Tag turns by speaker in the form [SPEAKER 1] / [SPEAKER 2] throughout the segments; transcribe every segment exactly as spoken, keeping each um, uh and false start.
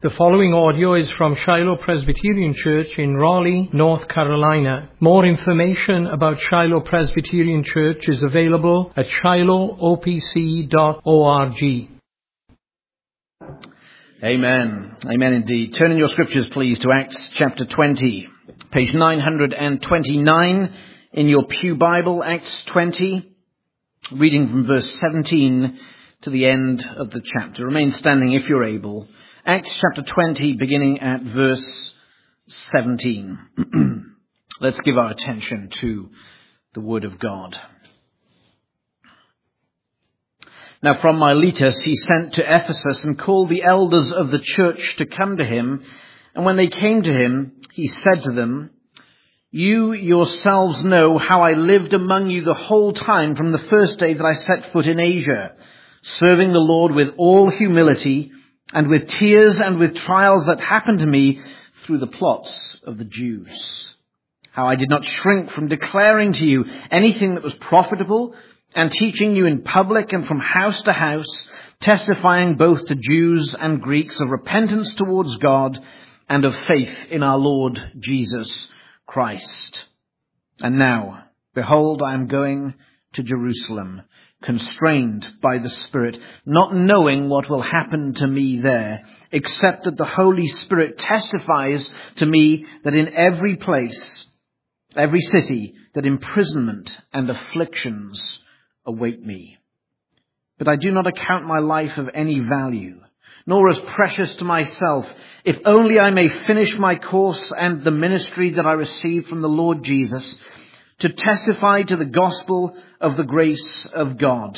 [SPEAKER 1] The following audio is from Shiloh Presbyterian Church in Raleigh, North Carolina. More information about Shiloh Presbyterian Church is available at shiloh o p c dot org.
[SPEAKER 2] Amen. Amen indeed. Turn in your scriptures, please, to Acts chapter twenty, page nine hundred twenty-nine in your Pew Bible, Acts twenty, reading from verse seventeen to the end of the chapter. Remain standing if you're able. Acts chapter twenty, beginning at verse seventeen. Let's give our attention to the Word of God. Now from Miletus he sent to Ephesus and called the elders of the church to come to him. And when they came to him, he said to them, "You yourselves know how I lived among you the whole time from the first day that I set foot in Asia, serving the Lord with all humility and with tears and with trials that happened to me through the plots of the Jews. How I did not shrink from declaring to you anything that was profitable and teaching you in public and from house to house, testifying both to Jews and Greeks of repentance towards God and of faith in our Lord Jesus Christ. And now, behold, I am going to Jerusalem, constrained by the Spirit, not knowing what will happen to me there, except that the Holy Spirit testifies to me that in every place, every city, that imprisonment and afflictions await me. But I do not account my life of any value, nor as precious to myself, if only I may finish my course and the ministry that I received from the Lord Jesus, to testify to the gospel of the grace of God.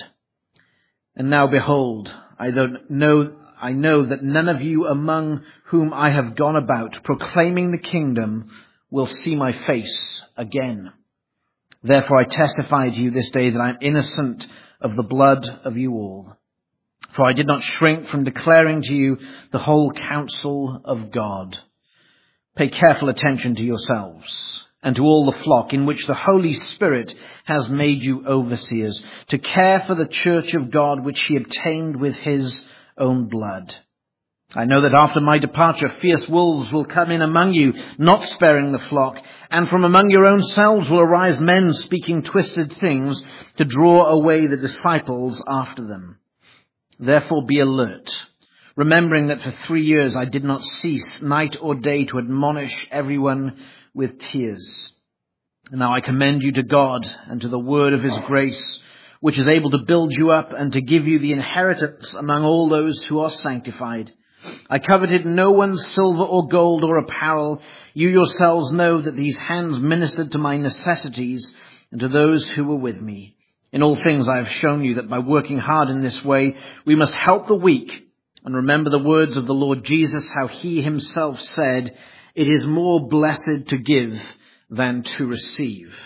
[SPEAKER 2] And now behold, I don't know, I know that none of you among whom I have gone about proclaiming the kingdom will see my face again. Therefore I testify to you this day that I am innocent of the blood of you all. For I did not shrink from declaring to you the whole counsel of God. Pay careful attention to yourselves and to all the flock in which the Holy Spirit has made you overseers, to care for the church of God which he obtained with his own blood. I know that after my departure fierce wolves will come in among you, not sparing the flock, and from among your own selves will arise men speaking twisted things to draw away the disciples after them. Therefore be alert, remembering that for three years I did not cease night or day to admonish everyone with tears. And now I commend you to God and to the word of his grace, which is able to build you up and to give you the inheritance among all those who are sanctified. I coveted no one's silver or gold or apparel. You yourselves know that these hands ministered to my necessities and to those who were with me. In all things I have shown you that by working hard in this way, we must help the weak and remember the words of the Lord Jesus, how he himself said, "It is more blessed to give than to receive."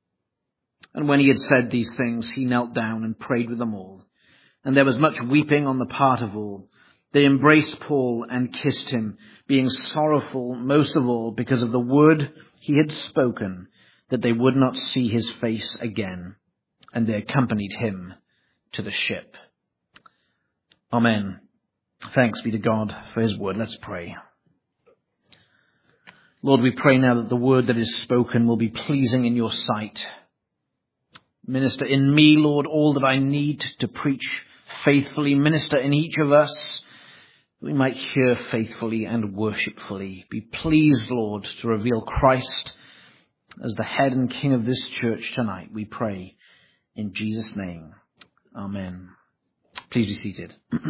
[SPEAKER 2] And when he had said these things, he knelt down and prayed with them all. And there was much weeping on the part of all. They embraced Paul and kissed him, being sorrowful most of all because of the word he had spoken, that they would not see his face again. And they accompanied him to the ship. Amen. Thanks be to God for his word. Let's pray. Lord, we pray now that the word that is spoken will be pleasing in your sight. Minister in me, Lord, all that I need to preach faithfully. Minister in each of us, that we might hear faithfully and worshipfully. Be pleased, Lord, to reveal Christ as the head and king of this church tonight, we pray in Jesus' name. Amen. Please be seated.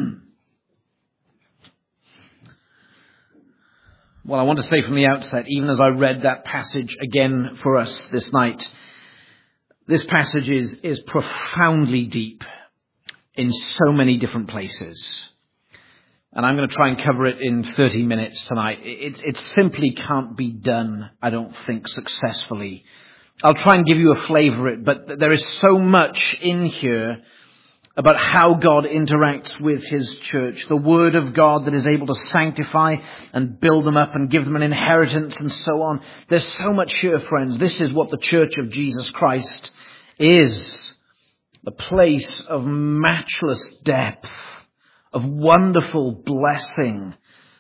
[SPEAKER 2] Well, I want to say from the outset, even as I read that passage again for us this night, this passage is, is profoundly deep in so many different places. And I'm going to try and cover it in thirty minutes tonight. It, it simply can't be done, I don't think, successfully. I'll try and give you a flavor of it, but there is so much in here about how God interacts with his church, the word of God that is able to sanctify and build them up and give them an inheritance and so on. There's so much here, friends. This is what the church of Jesus Christ is. A place of matchless depth, of wonderful blessing,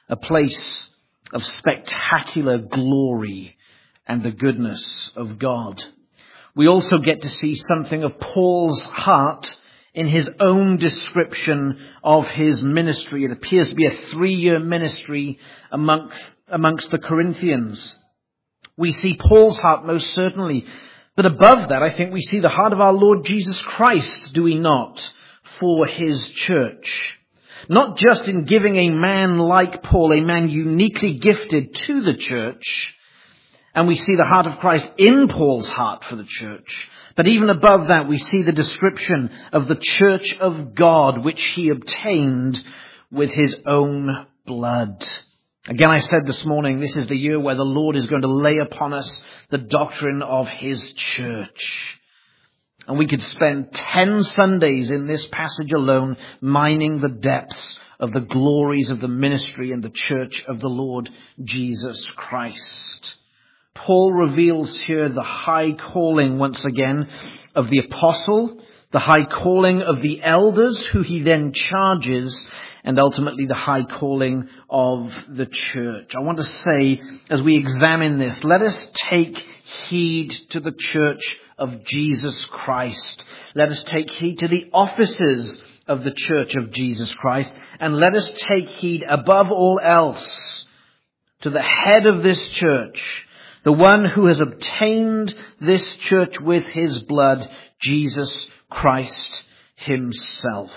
[SPEAKER 2] a place of spectacular glory and the goodness of God. We also get to see something of Paul's heart in his own description of his ministry. It appears to be a three-year ministry amongst, amongst the Corinthians. We see Paul's heart most certainly. But above that, I think we see the heart of our Lord Jesus Christ, do we not, for his church. Not just in giving a man like Paul, a man uniquely gifted to the church, and we see the heart of Christ in Paul's heart for the church. But even above that, we see the description of the church of God, which he obtained with his own blood. Again, I said this morning, this is the year where the Lord is going to lay upon us the doctrine of his church. And we could spend ten Sundays in this passage alone mining the depths of the glories of the ministry and the church of the Lord Jesus Christ. Paul reveals here the high calling once again of the apostle, the high calling of the elders who he then charges, and ultimately the high calling of the church. I want to say, as we examine this, let us take heed to the church of Jesus Christ. Let us take heed to the offices of the church of Jesus Christ. And let us take heed above all else to the head of this church, the one who has obtained this church with his blood, Jesus Christ himself.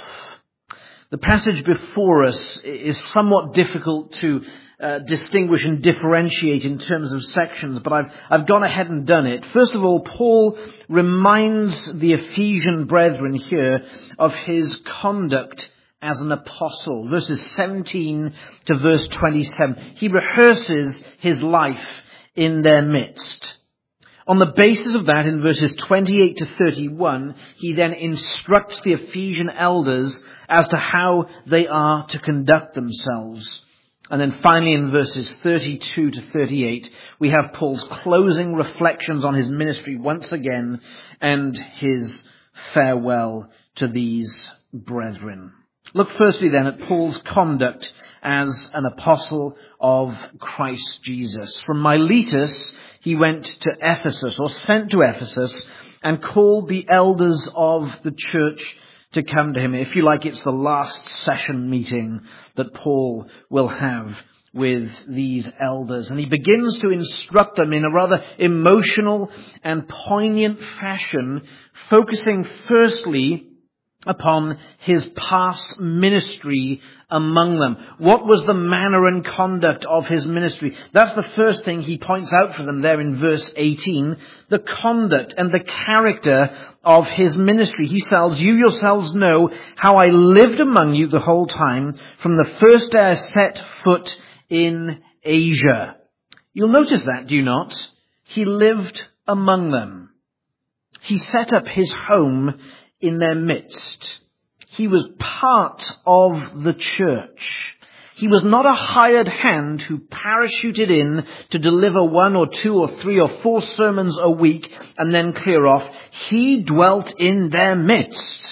[SPEAKER 2] The passage before us is somewhat difficult to uh, distinguish and differentiate in terms of sections, but I've, I've gone ahead and done it. First of all, Paul reminds the Ephesian brethren here of his conduct as an apostle. Verses seventeen to verse twenty-seven. He rehearses his life in their midst. On the basis of that, in verses twenty-eight to thirty-one, he then instructs the Ephesian elders as to how they are to conduct themselves. And then finally in verses thirty-two to thirty-eight, we have Paul's closing reflections on his ministry once again and his farewell to these brethren. Look firstly then at Paul's conduct as an apostle of Christ Jesus. From Miletus, he went to Ephesus, or sent to Ephesus, and called the elders of the church to come to him. If you like, it's the last session meeting that Paul will have with these elders. And he begins to instruct them in a rather emotional and poignant fashion, focusing firstly upon his past ministry among them. What was the manner and conduct of his ministry? That's the first thing he points out for them there in verse eighteen. The conduct and the character of his ministry. He says, "You yourselves know how I lived among you the whole time, from the first day I set foot in Asia." You'll notice that, do you not? He lived among them. He set up his home in their midst. He was part of the church. He was not a hired hand who parachuted in to deliver one or two or three or four sermons a week and then clear off. He dwelt in their midst,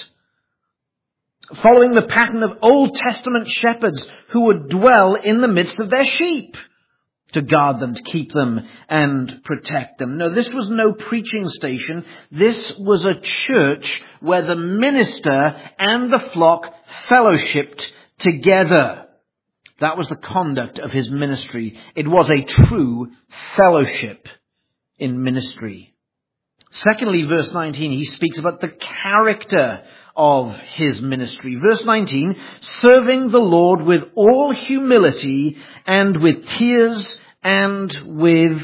[SPEAKER 2] following the pattern of Old Testament shepherds who would dwell in the midst of their sheep, to guard them, to keep them, and protect them. No, this was no preaching station. This was a church where the minister and the flock fellowshipped together. That was the conduct of his ministry. It was a true fellowship in ministry. Secondly, verse nineteen, he speaks about the character of his ministry. Verse nineteen, serving the Lord with all humility and with tears and with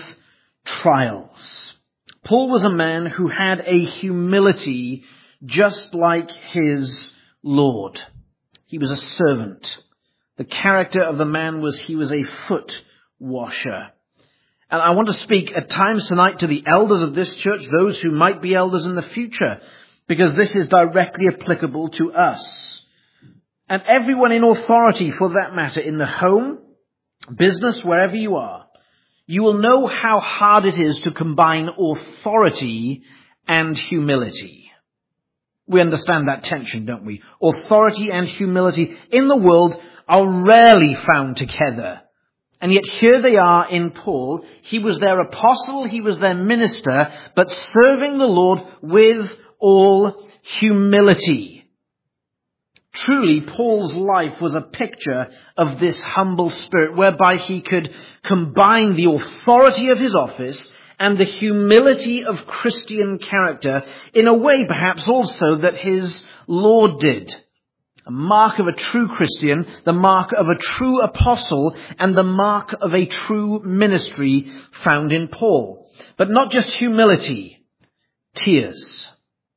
[SPEAKER 2] trials. Paul was a man who had a humility just like his Lord. He was a servant. The character of the man was he was a foot washer. And I want to speak at times tonight to the elders of this church, those who might be elders in the future, because this is directly applicable to us. And everyone in authority, for that matter, in the home, business, wherever you are, you will know how hard it is to combine authority and humility. We understand that tension, don't we? Authority and humility in the world are rarely found together. And yet here they are in Paul. He was their apostle, he was their minister, but serving the Lord with all humility. Truly, Paul's life was a picture of this humble spirit, whereby he could combine the authority of his office and the humility of Christian character in a way perhaps also that his Lord did. A mark of a true Christian, the mark of a true apostle, and the mark of a true ministry found in Paul. But not just humility, tears.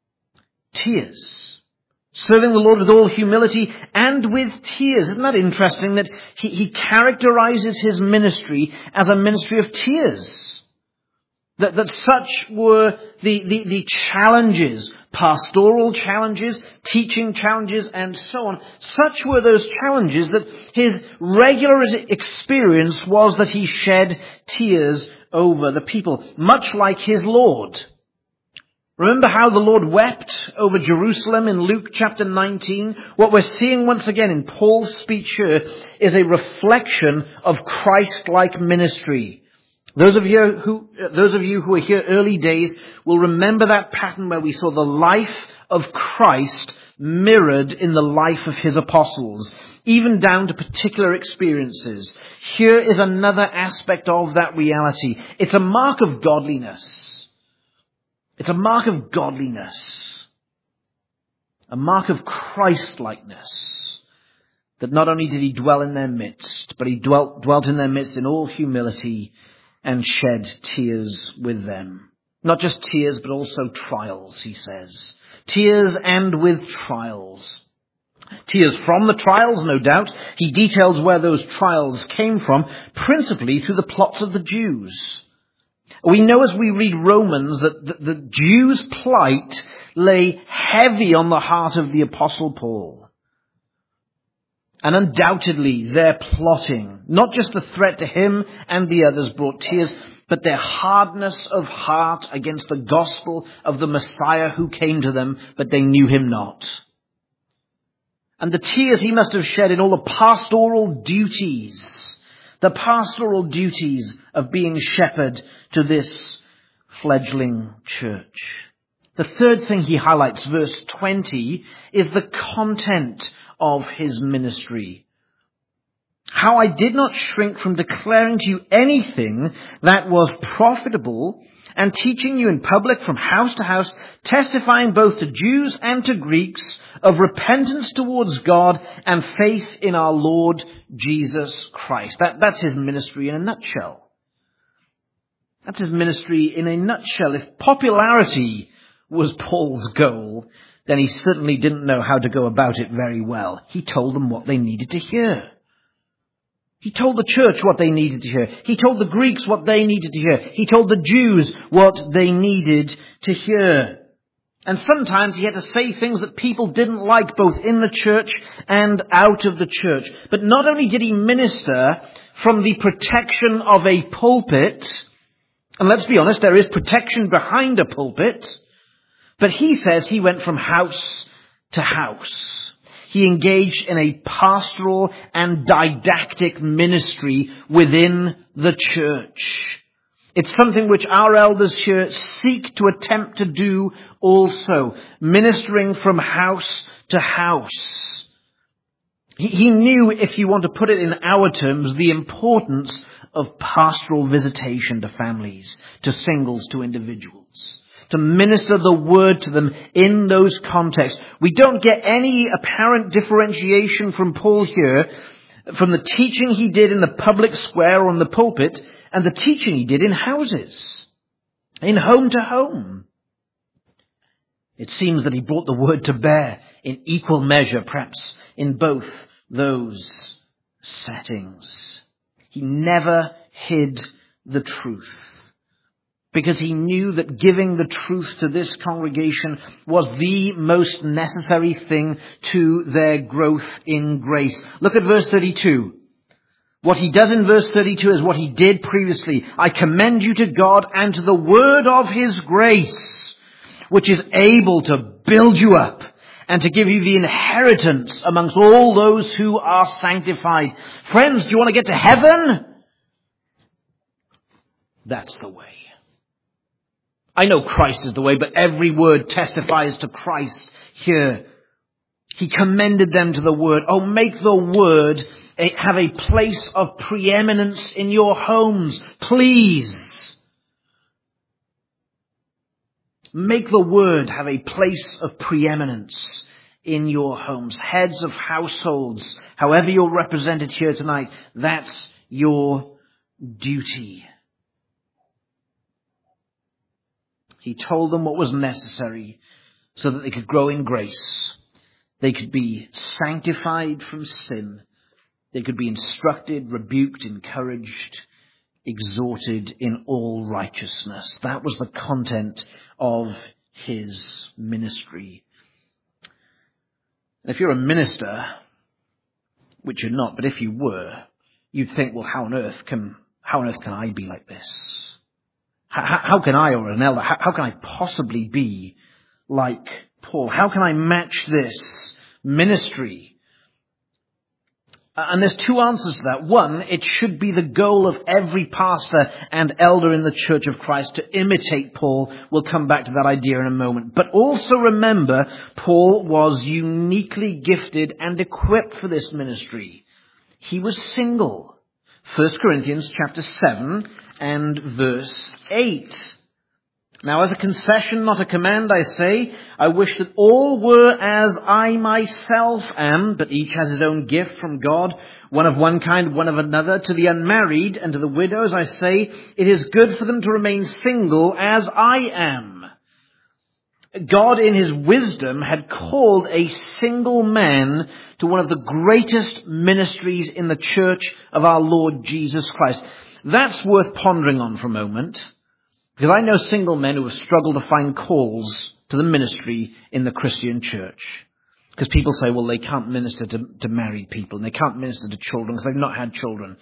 [SPEAKER 2] Tears. Serving the Lord with all humility and with tears. Isn't that interesting that he, he characterizes his ministry as a ministry of tears? That, that such were the, the, the challenges, pastoral challenges, teaching challenges, and so on. Such were those challenges that his regular experience was that he shed tears over the people, much like his Lord. Remember how the Lord wept over Jerusalem in Luke chapter nineteen? What we're seeing once again in Paul's speech here is a reflection of Christ-like ministry. Those of you who, those of you who were here early days will remember that pattern where we saw the life of Christ mirrored in the life of his apostles, even down to particular experiences. Here is another aspect of that reality. It's a mark of godliness. It's a mark of godliness. A mark of Christ-likeness. That not only did he dwell in their midst, but he dwelt, dwelt in their midst in all humility and shed tears with them. Not just tears, but also trials, he says. Tears and with trials. Tears from the trials, no doubt. He details where those trials came from, principally through the plots of the Jews. We know as we read Romans that the, the Jews' plight lay heavy on the heart of the Apostle Paul. And undoubtedly their plotting, not just the threat to him and the others brought tears, but their hardness of heart against the gospel of the Messiah who came to them, but they knew him not. And the tears he must have shed in all the pastoral duties, the pastoral duties of being shepherd to this fledgling church. The third thing he highlights, verse twenty, is the content of his ministry. How I did not shrink from declaring to you anything that was profitable and teaching you in public from house to house, testifying both to Jews and to Greeks of repentance towards God and faith in our Lord Jesus Christ. That, that's his ministry in a nutshell. That's his ministry in a nutshell. If popularity was Paul's goal, then he certainly didn't know how to go about it very well. He told them what they needed to hear. He told the church what they needed to hear. He told the Greeks what they needed to hear. He told the Jews what they needed to hear. And sometimes he had to say things that people didn't like, both in the church and out of the church. But not only did he minister from the protection of a pulpit, and let's be honest, there is protection behind a pulpit, but he says he went from house to house. He engaged in a pastoral and didactic ministry within the church. It's something which our elders here seek to attempt to do also, ministering from house to house. He, he knew, if you want to put it in our terms, the importance of pastoral visitation to families, to singles, to individuals. To minister the word to them in those contexts. We don't get any apparent differentiation from Paul here, from the teaching he did in the public square or in the pulpit, and the teaching he did in houses, in home to home. It seems that he brought the word to bear in equal measure, perhaps, in both those settings. He never hid the truth, because he knew that giving the truth to this congregation was the most necessary thing to their growth in grace. Look at verse thirty-two. What he does in verse thirty-two is what he did previously. I commend you to God and to the word of his grace, which is able to build you up and to give you the inheritance amongst all those who are sanctified. Friends, do you want to get to heaven? That's the way. I know Christ is the way, but every word testifies to Christ here. He commended them to the word. Oh, make the word have a place of preeminence in your homes, please. Make the word have a place of preeminence in your homes. Heads of households, however you're represented here tonight, that's your duty. He told them what was necessary so that they could grow in grace. They could be sanctified from sin. They could be instructed, rebuked, encouraged, exhorted in all righteousness. That was the content of his ministry. If you're a minister, which you're not, but if you were, you'd think, well, how on earth can, how on earth can I be like this? How, how can I, or an elder, how, how can I possibly be like Paul? How can I match this ministry? And there's two answers to that. One, it should be the goal of every pastor and elder in the Church of Christ to imitate Paul. We'll come back to that idea in a moment. But also remember, Paul was uniquely gifted and equipped for this ministry. He was single. First Corinthians chapter seven and verse eight. Now, as a concession, not a command, I say, I wish that all were as I myself am, but each has his own gift from God, one of one kind, one of another. To the unmarried and to the widows, I say, it is good for them to remain single as I am. God, in his wisdom, had called a single man to one of the greatest ministries in the church of our Lord Jesus Christ. That's worth pondering on for a moment. Because I know single men who have struggled to find calls to the ministry in the Christian church. Because people say, well, they can't minister to, to married people, and they can't minister to children because they've not had children.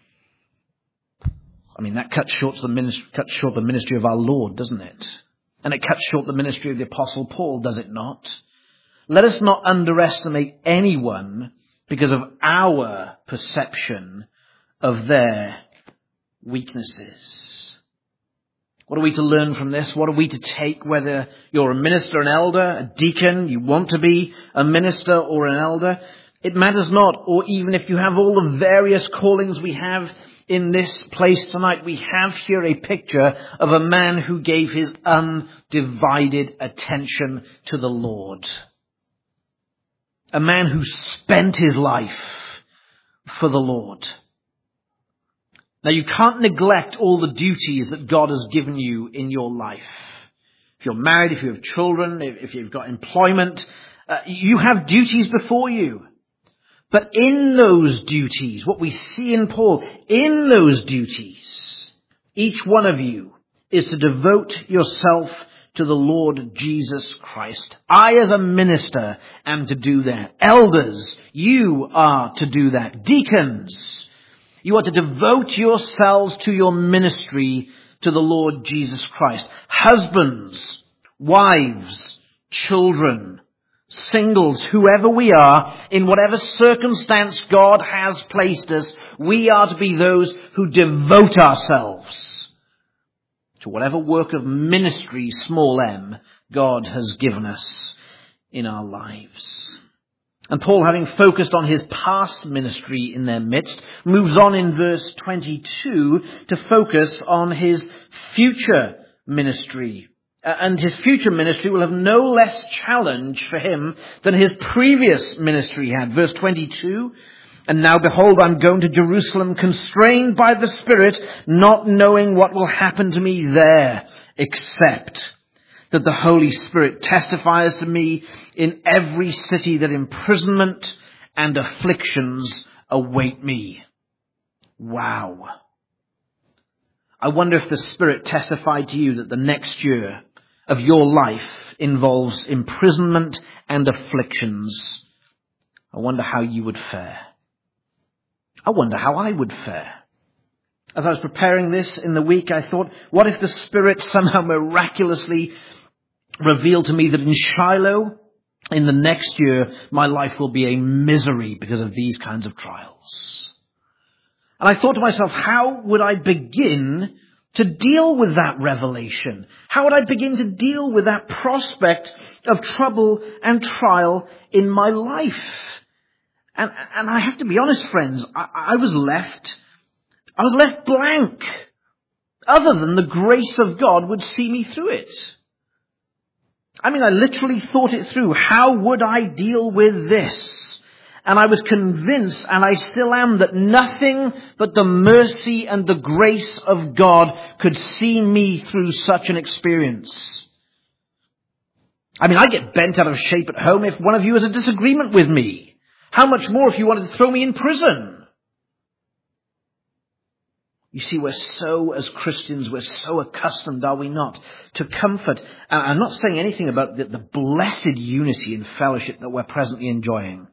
[SPEAKER 2] I mean, that cuts short the ministry, cuts short the ministry of our Lord, doesn't it? And it cuts short the ministry of the Apostle Paul, does it not? Let us not underestimate anyone because of our perception of their weaknesses. What are we to learn from this? What are we to take, whether you're a minister, an elder, a deacon, you want to be a minister or an elder? It matters not, or even if you have all the various callings we have in this place tonight, we have here a picture of a man who gave his undivided attention to the Lord. A man who spent his life for the Lord. Now, you can't neglect all the duties that God has given you in your life. If you're married, if you have children, if you've got employment, uh, you have duties before you. But in those duties, what we see in Paul, in those duties, each one of you is to devote yourself to the Lord Jesus Christ. I, as a minister, am to do that. Elders, you are to do that. Deacons, you are to devote yourselves to your ministry to the Lord Jesus Christ. Husbands, wives, children, singles, whoever we are, in whatever circumstance God has placed us, we are to be those who devote ourselves to whatever work of ministry, small m, God has given us in our lives. And Paul, having focused on his past ministry in their midst, moves on in verse twenty-two to focus on his future ministry. And his future ministry will have no less challenge for him than his previous ministry had. Verse twenty-two, and now behold, I'm going to Jerusalem, constrained by the Spirit, not knowing what will happen to me there, except that the Holy Spirit testifies to me in every city that imprisonment and afflictions await me. Wow. I wonder if the Spirit testified to you that the next year of your life involves imprisonment and afflictions. I wonder how you would fare. I wonder how I would fare. As I was preparing this in the week, I thought, what if the Spirit somehow miraculously revealed to me that in Shiloh, in the next year, my life will be a misery because of these kinds of trials. And I thought to myself, how would I begin to deal with that revelation? How would I begin to deal with that prospect of trouble and trial in my life? And, and I have to be honest, friends, I, I was left, I was left blank, other than the grace of God would see me through it. I mean, I literally thought it through. How would I deal with this? And I was convinced, and I still am, that nothing but the mercy and the grace of God could see me through such an experience. I mean, I get bent out of shape at home if one of you has a disagreement with me. How much more if you wanted to throw me in prison? You see, we're so, as Christians, we're so accustomed, are we not, to comfort. And I'm not saying anything about the, the blessed unity and fellowship that we're presently enjoying.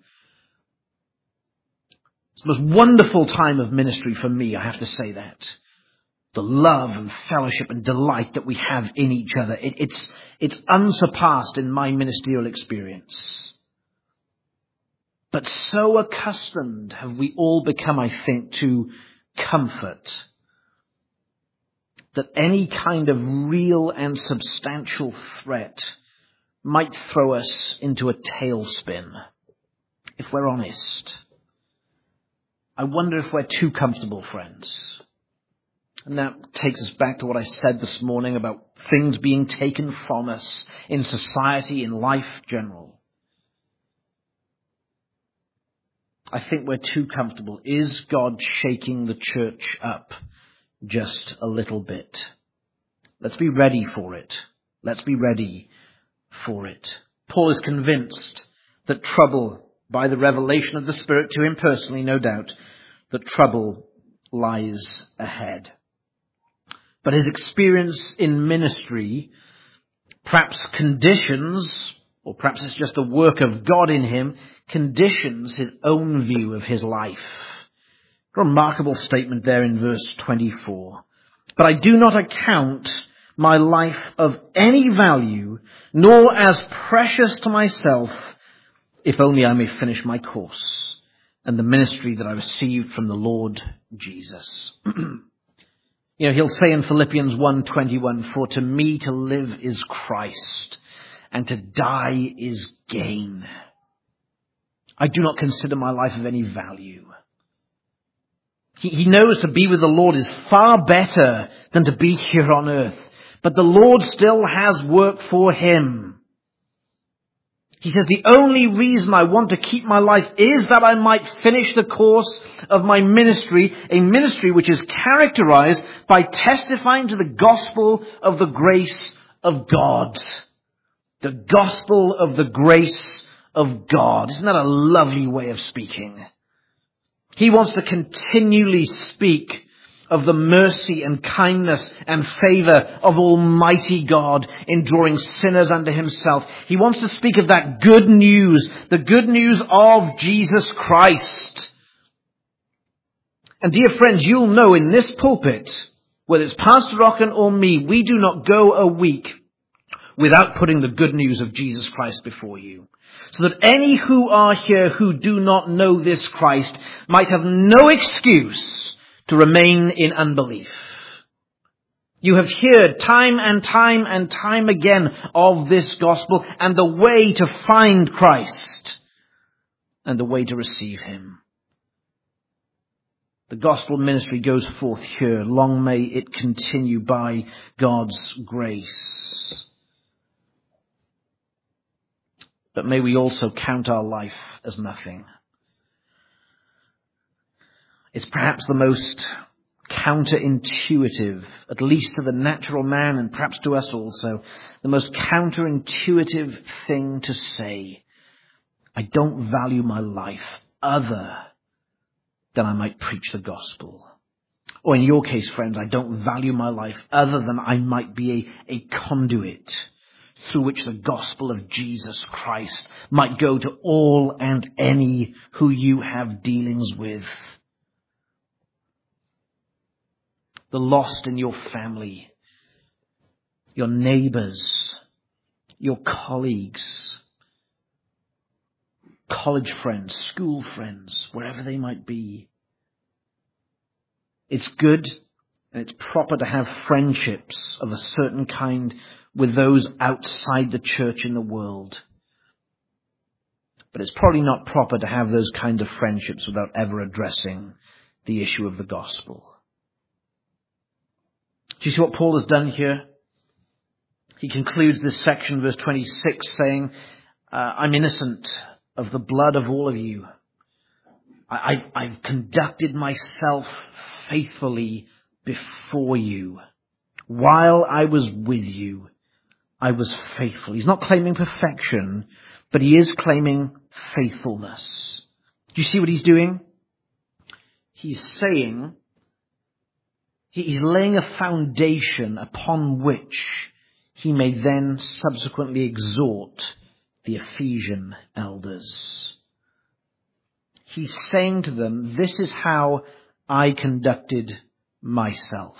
[SPEAKER 2] It's the most wonderful time of ministry for me, I have to say that. The love and fellowship and delight that we have in each other. It, it's, it's unsurpassed in my ministerial experience. But so accustomed have we all become, I think, to comfort, that any kind of real and substantial threat might throw us into a tailspin, if we're honest. I wonder if we're too comfortable, friends. And that takes us back to what I said this morning about things being taken from us in society, in life general. I think we're too comfortable. Is God shaking the church up just a little bit? Let's be ready for it. Let's be ready for it. Paul is convinced that trouble, by the revelation of the Spirit to him personally, no doubt, that trouble lies ahead. But his experience in ministry, perhaps conditions, or perhaps it's just the work of God in him, conditions his own view of his life. Remarkable statement there in verse twenty-four. But I do not account my life of any value, nor as precious to myself, if only I may finish my course and the ministry that I received from the Lord Jesus. You know, he'll say in Philippians one twenty-one, for to me to live is Christ, and to die is gain. I do not consider my life of any value. He, he knows to be with the Lord is far better than to be here on earth. But the Lord still has work for him. He says, the only reason I want to keep my life is that I might finish the course of my ministry, a ministry which is characterized by testifying to the gospel of the grace of God. The gospel of the grace of God. Isn't that a lovely way of speaking? He wants to continually speak of the mercy and kindness and favor of Almighty God in drawing sinners unto himself. He wants to speak of that good news, the good news of Jesus Christ. And dear friends, you'll know in this pulpit, whether it's Pastor Rocken or me, we do not go a week without putting the good news of Jesus Christ before you. So that any who are here who do not know this Christ might have no excuse to remain in unbelief. You have heard time and time and time again of this gospel and the way to find Christ and the way to receive him. The gospel ministry goes forth here. Long may it continue by God's grace. But may we also count our life as nothing. It's perhaps the most counterintuitive, at least to the natural man and perhaps to us also, the most counterintuitive thing to say. I don't value my life other than I might preach the gospel. Or in your case, friends, I don't value my life other than I might be a, a conduit through which the gospel of Jesus Christ might go to all and any who you have dealings with. The lost in your family, your neighbors, your colleagues, college friends, school friends, wherever they might be. It's good And it's proper to have friendships of a certain kind with those outside the church in the world. But it's probably not proper to have those kind of friendships without ever addressing the issue of the gospel. Do you see what Paul has done here? He concludes this section, verse twenty-six, saying, uh, I'm innocent of the blood of all of you. I, I, I've conducted myself faithfully before you. While I was with you, I was faithful. He's not claiming perfection, but he is claiming faithfulness. Do you see what he's doing? He's saying, he's laying a foundation upon which he may then subsequently exhort the Ephesian elders. He's saying to them, this is how I conducted myself.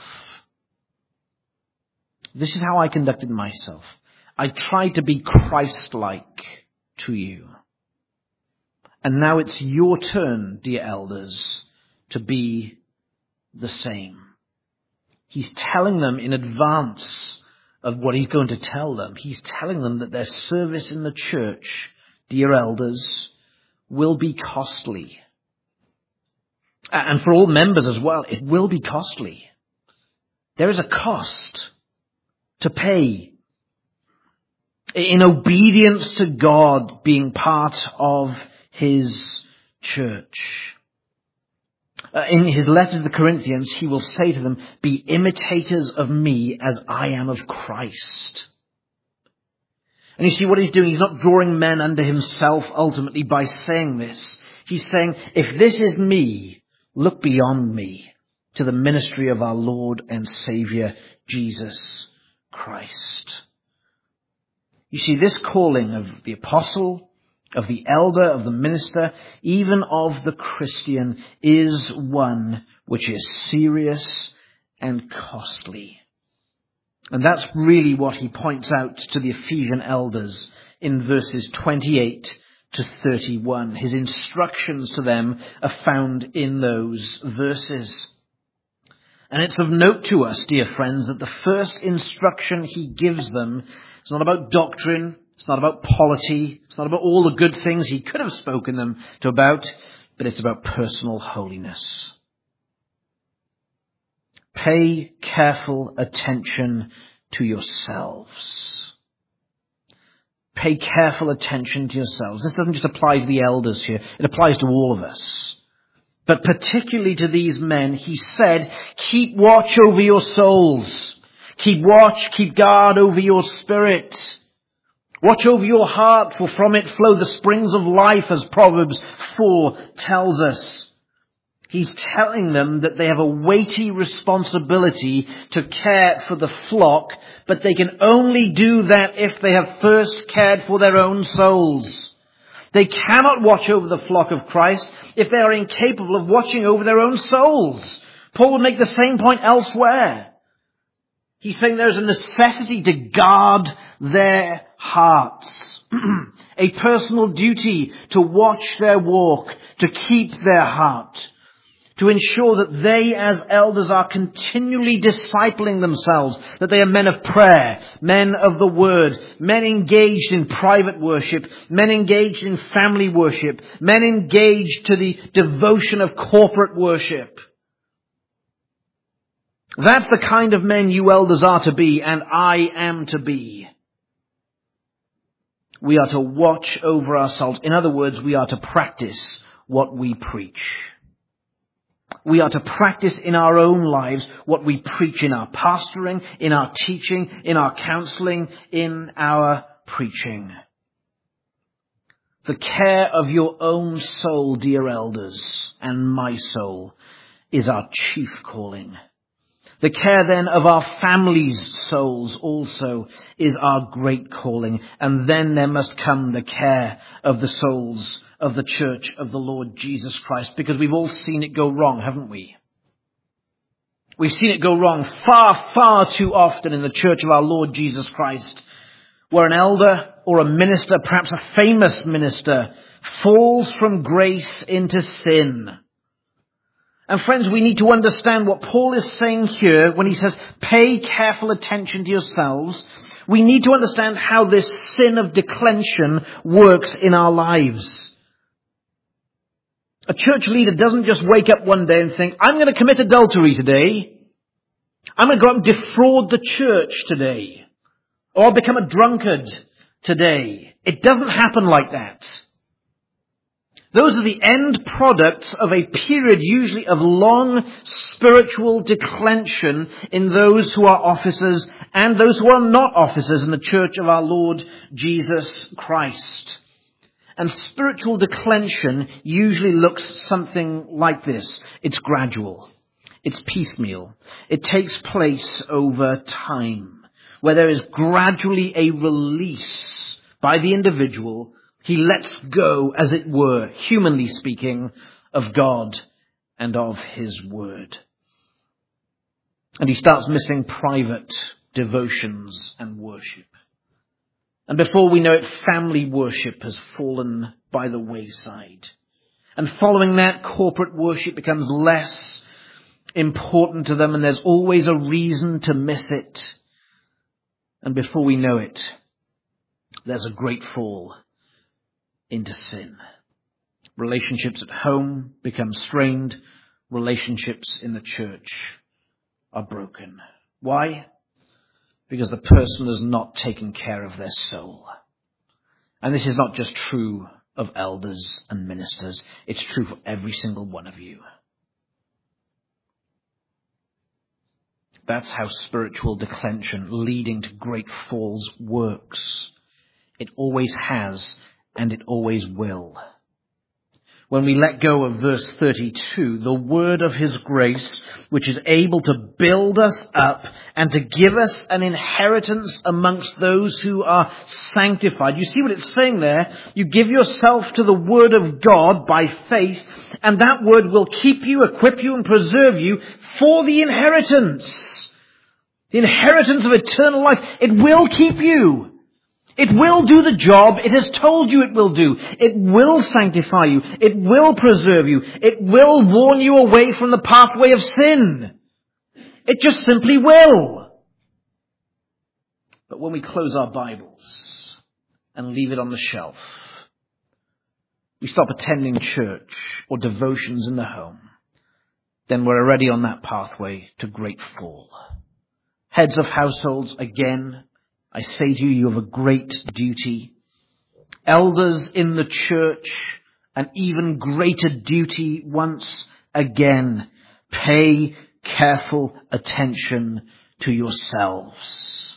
[SPEAKER 2] This is how I conducted myself. I tried to be Christ-like to you. And now it's your turn, dear elders, to be the same. He's telling them in advance of what he's going to tell them. He's telling them that their service in the church, dear elders, will be costly. And for all members as well, it will be costly. There is a cost to pay in obedience to God, being part of his church. Uh, in his letter to the Corinthians, he will say to them, be imitators of me as I am of Christ. And you see what he's doing? He's not drawing men unto himself ultimately by saying this. He's saying, if this is me, look beyond me to the ministry of our Lord and Savior, Jesus Christ. You see, this calling of the apostle, of the elder, of the minister, even of the Christian, is one which is serious and costly. And that's really what he points out to the Ephesian elders in verses twenty-eight to thirty-one. His instructions to them are found in those verses. And it's of note to us, dear friends, that the first instruction he gives them is not about doctrine, it's not about polity, it's not about all the good things he could have spoken them to about, but it's about personal holiness. Pay careful attention to yourselves. Pay careful attention to yourselves. This doesn't just apply to the elders here, it applies to all of us. But particularly to these men, he said, keep watch over your souls. Keep watch, keep guard over your spirit. Watch over your heart, for from it flow the springs of life, as Proverbs four tells us. He's telling them that they have a weighty responsibility to care for the flock, but they can only do that if they have first cared for their own souls. They cannot watch over the flock of Christ if they are incapable of watching over their own souls. Paul would make the same point elsewhere. He's saying there's a necessity to guard their hearts. A personal duty to watch their walk, to keep their heart, to ensure that they as elders are continually discipling themselves, that they are men of prayer, men of the word, men engaged in private worship, men engaged in family worship, men engaged to the devotion of corporate worship. That's the kind of men you elders are to be, and I am to be. We are to watch over ourselves. In other words, we are to practice what we preach. We are to practice in our own lives what we preach in our pastoring, in our teaching, in our counseling, in our preaching. The care of your own soul, dear elders, and my soul, is our chief calling. The care then of our families' souls also is our great calling. And then there must come the care of the souls of the church of the Lord Jesus Christ, because we've all seen it go wrong, haven't we? We've seen it go wrong far, far too often in the church of our Lord Jesus Christ, where an elder or a minister, perhaps a famous minister, falls from grace into sin. And friends, we need to understand what Paul is saying here when he says, pay careful attention to yourselves. We need to understand how this sin of declension works in our lives. A church leader doesn't just wake up one day and think, I'm going to commit adultery today. I'm going to go out and defraud the church today. Or I'll become a drunkard today. It doesn't happen like that. Those are the end products of a period usually of long spiritual declension in those who are officers and those who are not officers in the church of our Lord Jesus Christ. And spiritual declension usually looks something like this. It's gradual. It's piecemeal. It takes place over time, where there is gradually a release by the individual. He lets go, as it were, humanly speaking, of God and of His Word. And he starts missing private devotions and worship. And before we know it, family worship has fallen by the wayside. And following that, corporate worship becomes less important to them, and there's always a reason to miss it. And before we know it, there's a great fall into sin. Relationships at home become strained. Relationships in the church are broken. Why? Because the person is not taking care of their soul. And this is not just true of elders and ministers. It's true for every single one of you. That's how spiritual declension leading to great falls works. It always has, and it always will. When we let go of verse thirty-two, the word of His grace, which is able to build us up and to give us an inheritance amongst those who are sanctified. You see what it's saying there? You give yourself to the word of God by faith, and that word will keep you, equip you, and preserve you for the inheritance. The inheritance of eternal life. It will keep you. It will do the job it has told you it will do. It will sanctify you. It will preserve you. It will warn you away from the pathway of sin. It just simply will. But when we close our Bibles and leave it on the shelf, we stop attending church or devotions in the home, then we're already on that pathway to great fall. Heads of households, again, I say to you, you have a great duty. Elders in the church, an even greater duty once again. Pay careful attention to yourselves.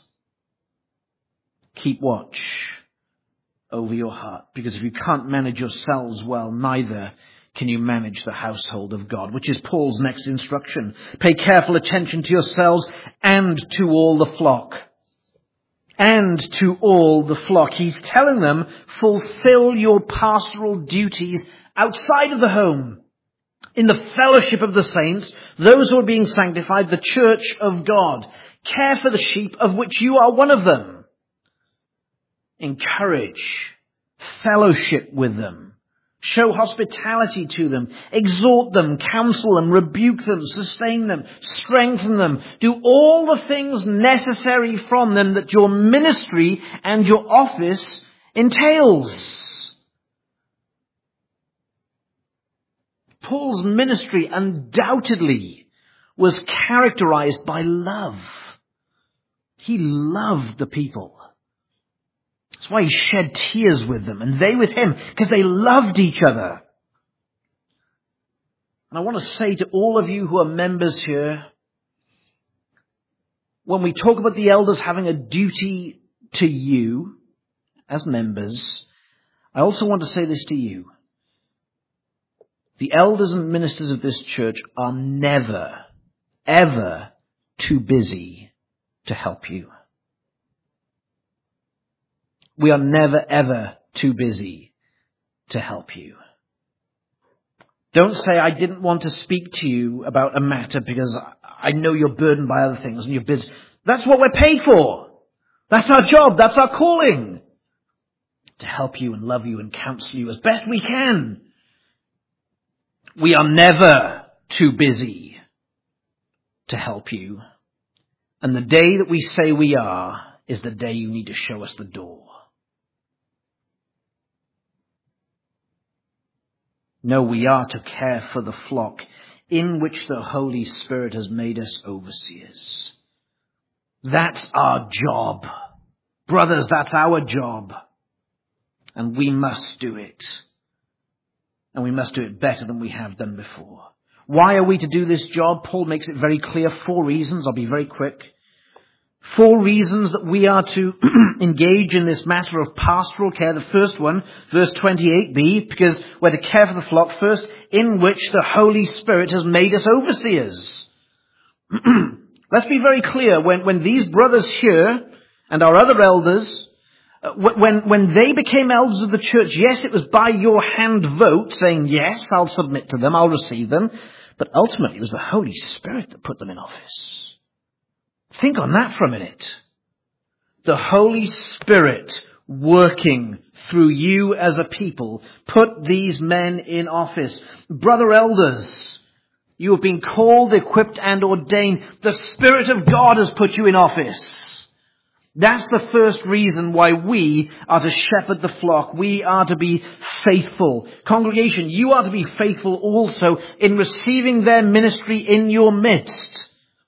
[SPEAKER 2] Keep watch over your heart, because if you can't manage yourselves well, neither can you manage the household of God, which is Paul's next instruction. Pay careful attention to yourselves and to all the flock. And to all the flock. He's telling them, fulfill your pastoral duties outside of the home, in the fellowship of the saints, those who are being sanctified, the church of God. Care for the sheep, of which you are one of them. Encourage, fellowship with them. Show hospitality to them. Exhort them, counsel them, rebuke them, sustain them, strengthen them. Do all the things necessary from them that your ministry and your office entails. Paul's ministry undoubtedly was characterized by love. He loved the people. That's why he shed tears with them, and they with him, because they loved each other. And I want to say to all of you who are members here, when we talk about the elders having a duty to you as members, I also want to say this to you. The elders and ministers of this church are never, ever too busy to help you. We are never, ever too busy to help you. Don't say, I didn't want to speak to you about a matter because I know you're burdened by other things and you're busy. That's what we're paid for. That's our job. That's our calling. To help you and love you and counsel you as best we can. We are never too busy to help you. And the day that we say we are is the day you need to show us the door. No, we are to care for the flock in which the Holy Spirit has made us overseers. That's our job. Brothers, that's our job. And we must do it. And we must do it better than we have done before. Why are we to do this job? Paul makes it very clear. Four reasons. I'll be very quick. Four reasons that we are to engage in this matter of pastoral care. The first one, verse twenty-eight b, because we're to care for the flock first, in which the Holy Spirit has made us overseers. Let's be very clear. When, when these brothers here and our other elders, uh, when, when they became elders of the church, yes, it was by your hand vote saying, yes, I'll submit to them, I'll receive them. But ultimately it was the Holy Spirit that put them in office. Think on that for a minute. The Holy Spirit working through you as a people put these men in office. Brother elders, you have been called, equipped, and ordained. The Spirit of God has put you in office. That's the first reason why we are to shepherd the flock. We are to be faithful. Congregation, you are to be faithful also in receiving their ministry in your midst.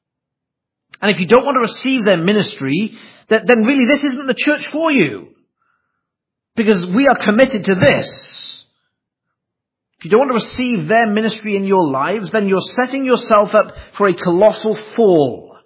[SPEAKER 2] And if you don't want to receive their ministry, then really this isn't the church for you. Because we are committed to this. If you don't want to receive their ministry in your lives, then you're setting yourself up for a colossal fall.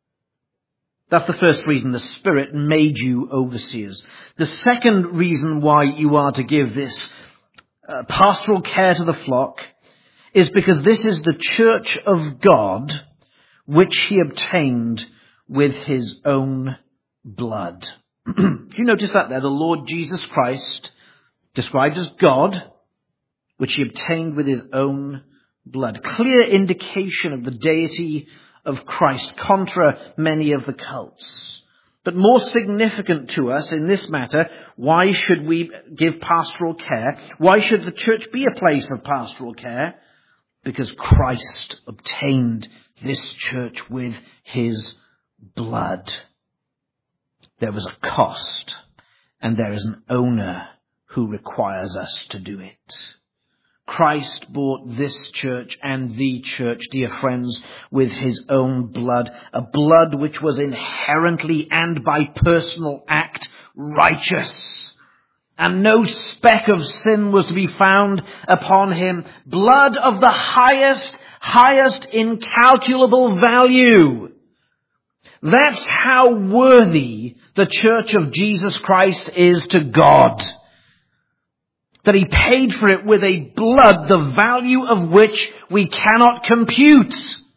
[SPEAKER 2] That's the first reason the Spirit made you overseers. The second reason why you are to give this uh, pastoral care to the flock is because this is the church of God which he obtained with his own blood. Do you notice that there? The Lord Jesus Christ, described as God, which he obtained with his own blood. Clear indication of the deity of Christ, contra many of the cults. But more significant to us in this matter, why should we give pastoral care? Why should the church be a place of pastoral care? Because Christ obtained this church with his blood. There was a cost, and there is an owner who requires us to do it. Christ bought this church and the church, dear friends, with his own blood, a blood which was inherently and by personal act righteous. And no speck of sin was to be found upon him. Blood of the highest, highest incalculable value. That's how worthy the church of Jesus Christ is to God. That he paid for it with a blood, the value of which we cannot compute.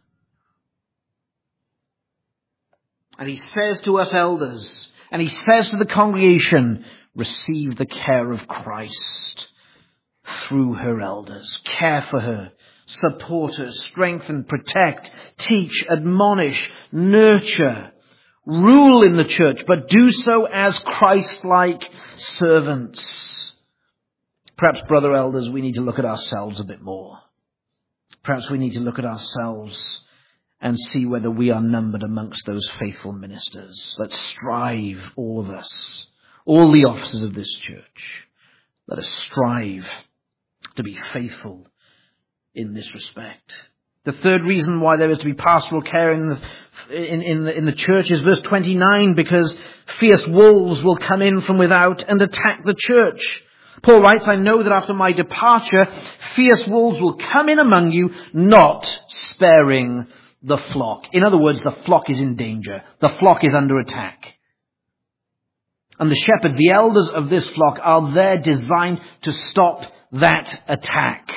[SPEAKER 2] And he says to us elders, and he says to the congregation, receive the care of Christ through her elders. Care for her, support her, strengthen, protect, teach, admonish, nurture, rule in the church, but do so as Christ-like servants. Perhaps, brother elders, we need to look at ourselves a bit more. Perhaps we need to look at ourselves and see whether we are numbered amongst those faithful ministers. Let's strive, all of us, all the officers of this church. Let us strive to be faithful in this respect. The third reason why there is to be pastoral care in the, in, in the, in the church is verse twenty-nine, because fierce wolves will come in from without and attack the church. Paul writes, I know that after my departure, fierce wolves will come in among you, not sparing the flock. In other words, the flock is in danger. The flock is under attack. And the shepherds, the elders of this flock, are there designed to stop that attack.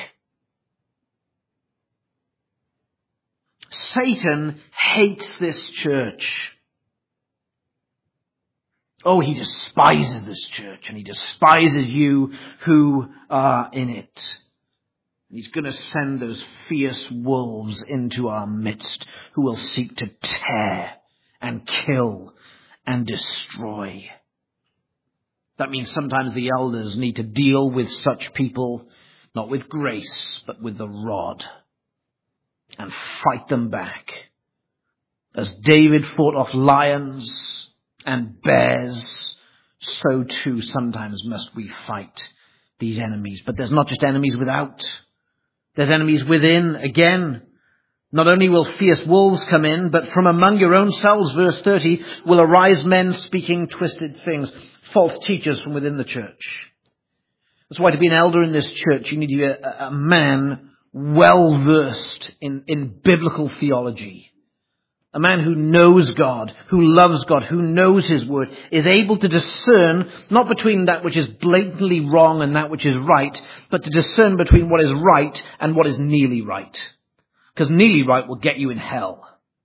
[SPEAKER 2] Satan hates this church. Oh, he despises this church, and he despises you who are in it. He's going to send those fierce wolves into our midst who will seek to tear and kill and destroy. That means sometimes the elders need to deal with such people, not with grace, but with the rod. and fight them back. As David fought off lions and bears, so too sometimes must we fight these enemies. But there's not just enemies without. There's enemies within again. Not only will fierce wolves come in, but from among your own selves, verse thirty, will arise men speaking twisted things, false teachers from within the church. That's why to be an elder in this church, you need to be a, a man well versed in, in biblical theology. A man who knows God, who loves God, who knows His Word, is able to discern not between that which is blatantly wrong and that which is right, but to discern between what is right and what is nearly right. Because nearly right will get you in hell.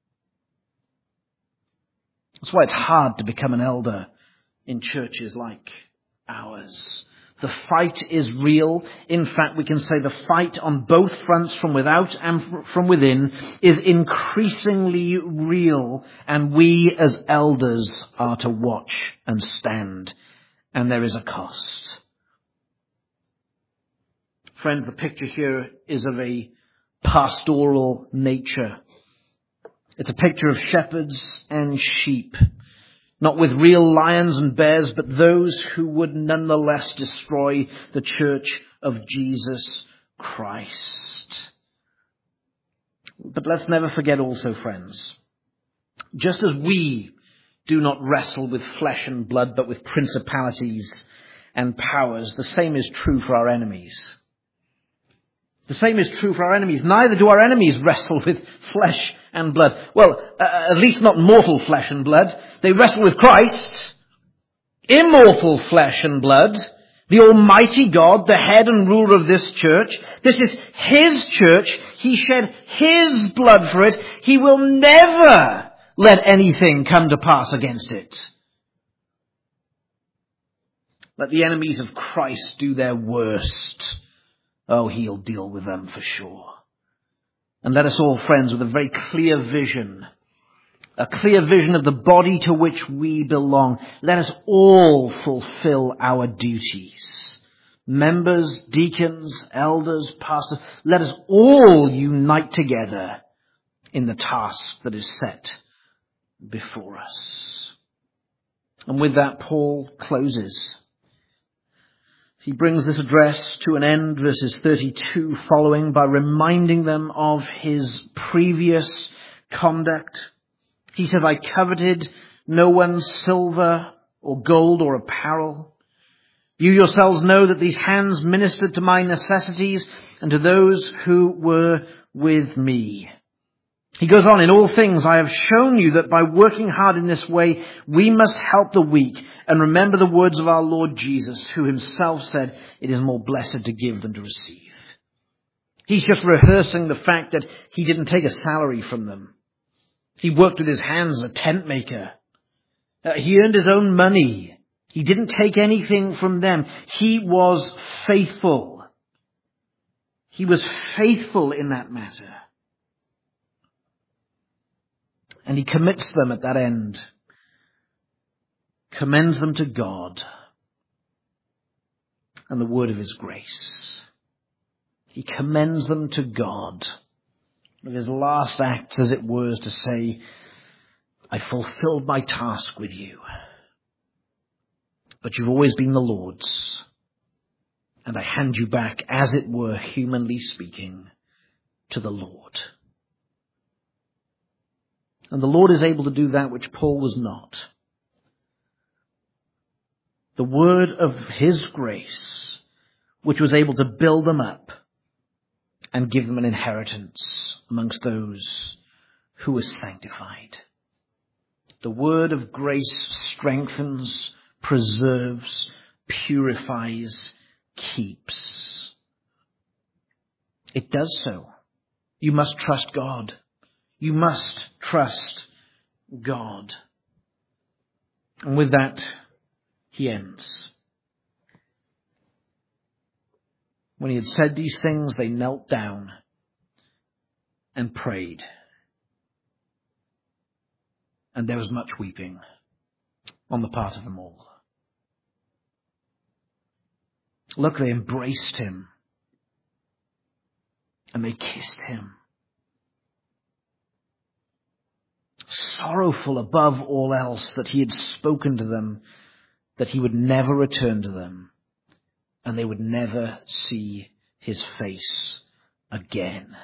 [SPEAKER 2] That's why it's hard to become an elder in churches like ours. The fight is real. In fact, we can say the fight on both fronts, from without and from within, is increasingly real. And we as elders are to watch and stand. And there is a cost. Friends, the picture here is of a pastoral nature. It's a picture of shepherds and sheep. Not with real lions and bears, but those who would nonetheless destroy the church of Jesus Christ. But let's never forget also, friends, just as we do not wrestle with flesh and blood, but with principalities and powers, the same is true for our enemies. The same is true for our enemies. Neither do our enemies wrestle with flesh and blood. Well, uh, at least not mortal flesh and blood. They wrestle with Christ, immortal flesh and blood, the Almighty God, the head and ruler of this church. This is His church. He shed His blood for it. He will never let anything come to pass against it. Let the enemies of Christ do their worst. Oh, He'll deal with them for sure. And let us all, friends, with a very clear vision, a clear vision of the body to which we belong, let us all fulfill our duties. Members, deacons, elders, pastors, let us all unite together in the task that is set before us. And with that, Paul closes. He brings this address to an end, verses thirty-two following, by reminding them of his previous conduct. He says, I coveted no one's silver or gold or apparel. You yourselves know that these hands ministered to my necessities and to those who were with me. He goes on, in all things I have shown you that by working hard in this way, we must help the weak and remember the words of our Lord Jesus, who Himself said, it is more blessed to give than to receive. He's just rehearsing the fact that He didn't take a salary from them. He worked with His hands as a tent maker. Uh, he earned His own money. He didn't take anything from them. He was faithful. He was faithful in that matter. And He commits them at that end, commends them to God and the word of His grace. He commends them to God. With His last act, as it were, is to say, I fulfilled my task with you, but you've always been the Lord's, and I hand you back, as it were, humanly speaking, to the Lord. And the Lord is able to do that which Paul was not. The word of His grace, which was able to build them up and give them an inheritance amongst those who were sanctified. The word of grace strengthens, preserves, purifies, keeps. It does so. You must trust God. You must trust God. And with that, he ends. When he had said these things, they knelt down and prayed. And there was much weeping on the part of them all. Look, they embraced him and they kissed him. sorrowful above all else that he had spoken to them, that he would never return to them, and they would never see his face again.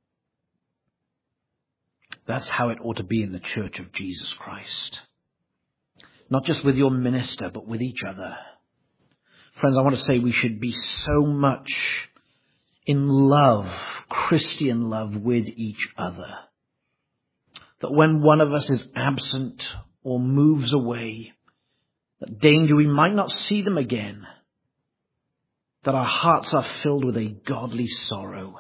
[SPEAKER 2] That's how it ought to be in the church of Jesus Christ. Not just with your minister, but with each other. Friends, I want to say we should be so much in love, Christian love, with each other, that when one of us is absent or moves away, that danger we might not see them again, that our hearts are filled with a godly sorrow.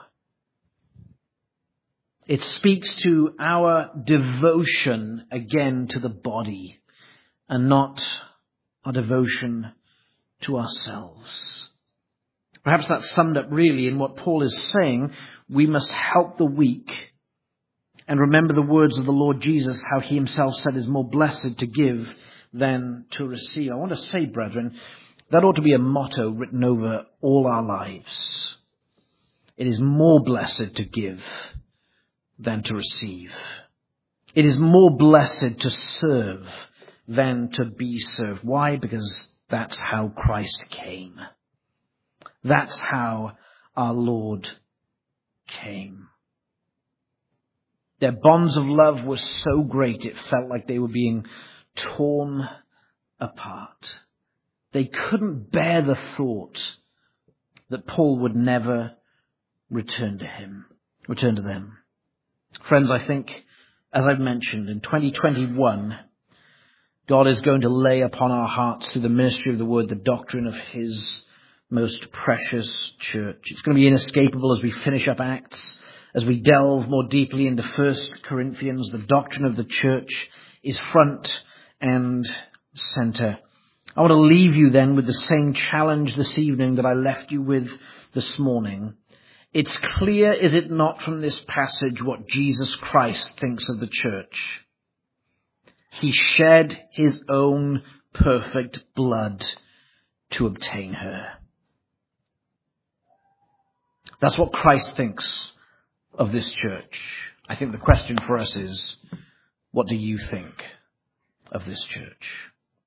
[SPEAKER 2] It speaks to our devotion again to the body and not our devotion to ourselves. Perhaps that's summed up really in what Paul is saying. We must help the weak and remember the words of the Lord Jesus, how he himself said is more blessed to give than to receive. I want to say, brethren, that ought to be a motto written over all our lives. It is more blessed to give than to receive. It is more blessed to serve than to be served. Why? Because that's how Christ came. That's how our Lord came. Their bonds of love were so great it felt like they were being torn apart. They couldn't bear the thought that Paul would never return to him, return to them. Friends, I think, as I've mentioned, in twenty twenty-one, God is going to lay upon our hearts through the ministry of the word the doctrine of his most precious church. It's going to be inescapable as we finish up Acts, as we delve more deeply into First Corinthians. The doctrine of the church is front and center. I want to leave you then with the same challenge this evening that I left you with this morning. It's clear, is it not, from this passage what Jesus Christ thinks of the church? He shed his own perfect blood to obtain her. That's what Christ thinks of this church. I think the question for us is, what do you think of this church?